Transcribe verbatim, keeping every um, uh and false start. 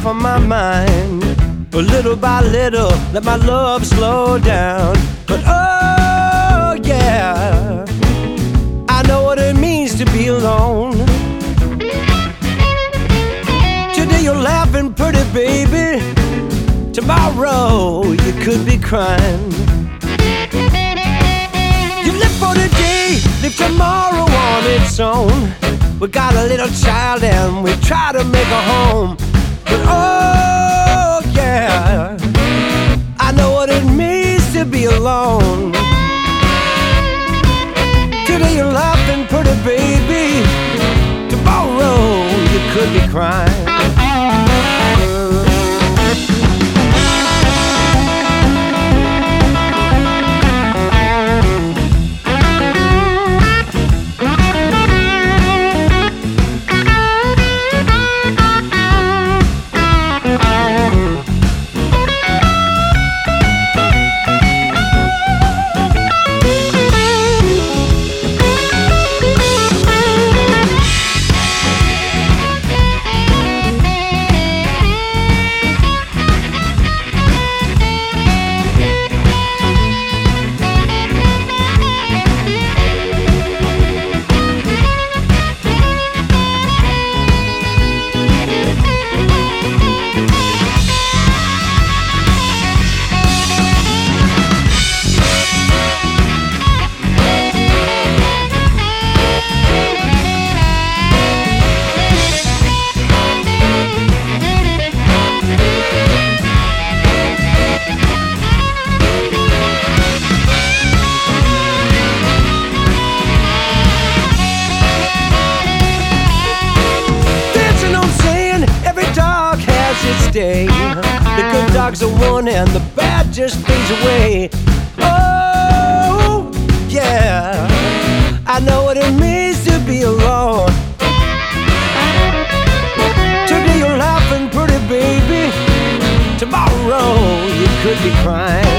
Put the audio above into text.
of my mind. But little by little, let my love slow down. But oh yeah, I know what it means to be alone. Today you're laughing pretty, baby. Tomorrow you could be crying. You live for today, live tomorrow on its own. We got a little child and we try to make a home. But oh yeah, I know what it means to be alone. Today you're laughing pretty, baby. Tomorrow you could be crying. Day. The good dogs are won and the bad just fades away. Oh yeah, I know what it means to be alone. Today you're laughing pretty, baby. Tomorrow you could be crying.